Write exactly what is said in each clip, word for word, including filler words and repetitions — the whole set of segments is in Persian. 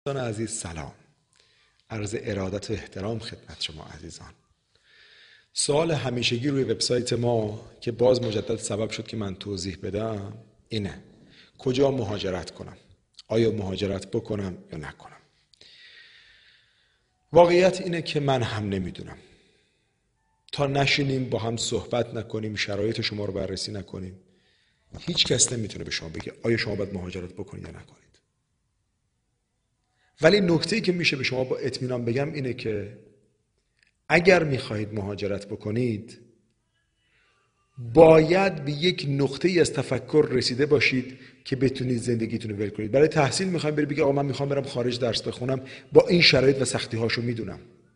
دوستان عزیز سلام. عرض ارادت و احترام خدمت شما عزیزان. سوال همیشگی روی وبسایت ما که باز مجدد سبب شد که من توضیح بدم اینه: کجا مهاجرت کنم؟ آیا مهاجرت بکنم یا نکنم؟ واقعیت اینه که من هم نمیدونم. تا نشینیم با هم صحبت نکنیم، شرایط شما رو بررسی نکنیم، هیچ کس نمیتونه به شما بگه آیا شما باید مهاجرت بکنید یا نکنید. ولی نکته‌ای که میشه به شما با اطمینان بگم اینه که اگر میخواهید مهاجرت بکنید باید به یک نقطه‌ای از تفکر رسیده باشید که بتونید زندگیتون رو ول کنید. برای تحصیل میخوایم برید بگید آقا من میخوام برم خارج درس بخونم، با این شرایط و سختی‌هاشو میدونم.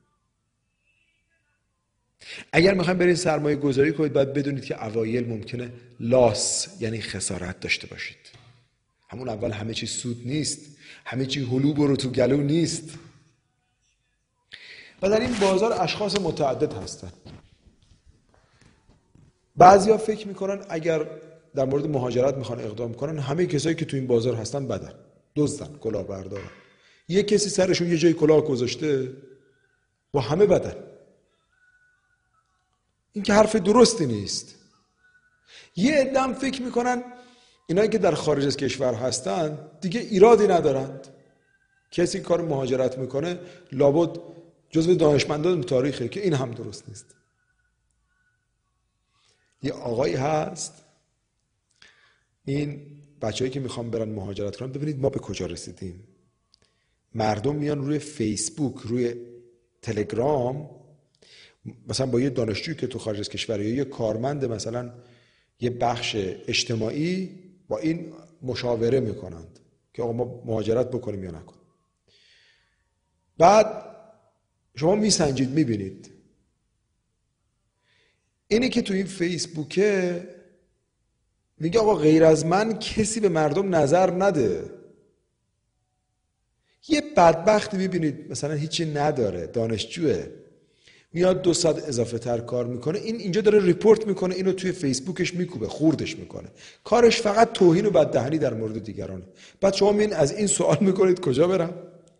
اگر میخوایم برید سرمایه گذاری کنید باید بدونید که اوایل ممکنه لاس یعنی خسارت داشته باشید. همون اول همه چی سود نیست، همه چی هلو برو تو گلو نیست. و در این بازار اشخاص متعدد هستن. بعضیا فکر میکنن اگر در مورد مهاجرت میخوان اقدام کنن همه کسایی که تو این بازار هستن بدن، دزدن، کلاهبردارن. یه کسی سرشون یه جای کلاه گذاشته با همه بدن. این که حرف درستی نیست. یه عده هم فکر میکنن اینایی که در خارج از کشور هستن دیگه ایرادی ندارند. کسی کار مهاجرت میکنه لابد جزو دانشمندان تاریخه، که این هم درست نیست. یه آقایی هست، این بچه‌ای که میخوان برن مهاجرت کنن، ببینید ما به کجا رسیدیم. مردم میان روی فیسبوک، روی تلگرام، مثلا با یه دانشجویی که تو خارج از کشور یا یه کارمند مثلا یه بخش اجتماعی با این مشاوره میکنند که آقا ما مهاجرت بکنیم یا نکنیم. بعد شما میسنجید میبینید اینی که تو این فیسبوکه میگه آقا غیر از من کسی به مردم نظر نده. یه بدبختی میبینید مثلا هیچی نداره، دانشجوه، میاد دو ساعت اضافه تر کار میکنه، این اینجا داره ریپورت میکنه، اینو توی فیسبوکش میکوبه، خوردش میکنه. کارش فقط توهین و بددهنی در مورد دیگرانه. بعد شما میین از این سوال میکنید کجا برم؟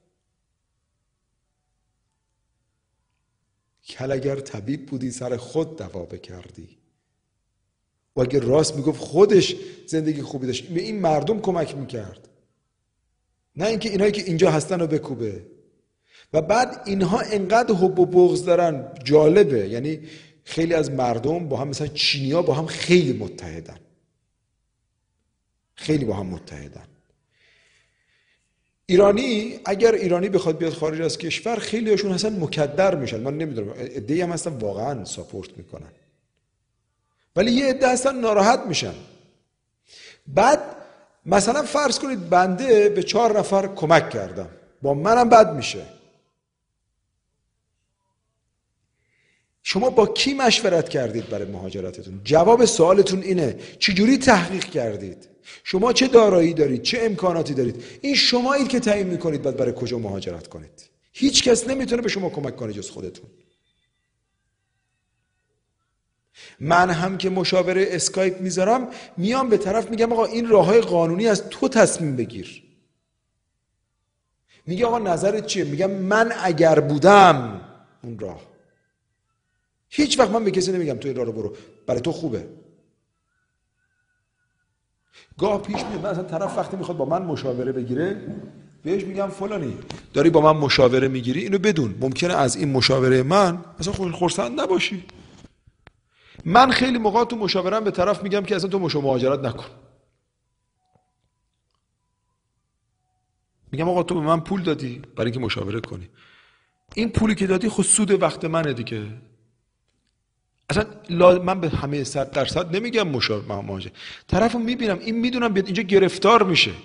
کل اگر طبیب بودی سر خود دوا بکردی. و اگر راست میگفت خودش زندگی خوبی داشت به این مردم کمک میکرد، نه اینکه اینایی که اینجا هستن رو بکوبه. و بعد اینها انقدر حب و بغض دارن، جالبه. یعنی خیلی از مردم با هم، مثلا چینی‌ها با هم خیلی متحدن، خیلی با هم متحدن. ایرانی اگر ایرانی بخواد بیاد خارج از کشور خیلی هاشون هستن مکدر میشن. من نمیدونم، عده‌ای هم هستن واقعا ساپورت میکنن، ولی یه عده هستن ناراحت میشن. بعد مثلا فرض کنید بنده به چهار نفر کمک کردم، با منم بد میشه. شما با کی مشورت کردید برای مهاجرتتون؟ جواب سوالتون اینه چجوری تحقیق کردید؟ شما چه دارایی دارید؟ چه امکاناتی دارید؟ این شمایید که تعیین میکنید بعد برای کجا مهاجرت کنید. هیچ کس نمیتونه به شما کمک کنه جز خودتون. من هم که مشاوره اسکایپ میذارم میام به طرف میگم آقا این راههای قانونی از تو تصمیم بگیر. میگه آقا نظرت چیه؟ میگم من اگر بودم اون راه. هیچ وقت من به کسی نمیگم تو این راه رو برو، برای تو خوبه. گاه پیش میاد مثلا طرف وقتی میخواد با من مشاوره بگیره بهش میگم فلانی داری با من مشاوره میگیری، اینو بدون ممکنه از این مشاوره من مثلا خرسند نباشی. من خیلی موقع تو مشاورم به طرف میگم که اصلا تو مهاجرت نکن. میگم آقا تو به من پول دادی برای اینکه مشاوره کنی، این پولی که دادی خود سود وقت منه دیگه. اصلا من به همه صد درصد نمیگم مشاوره مهاجرت. طرفو میبینم این میدونم بیاد اینجا گرفتار میشه.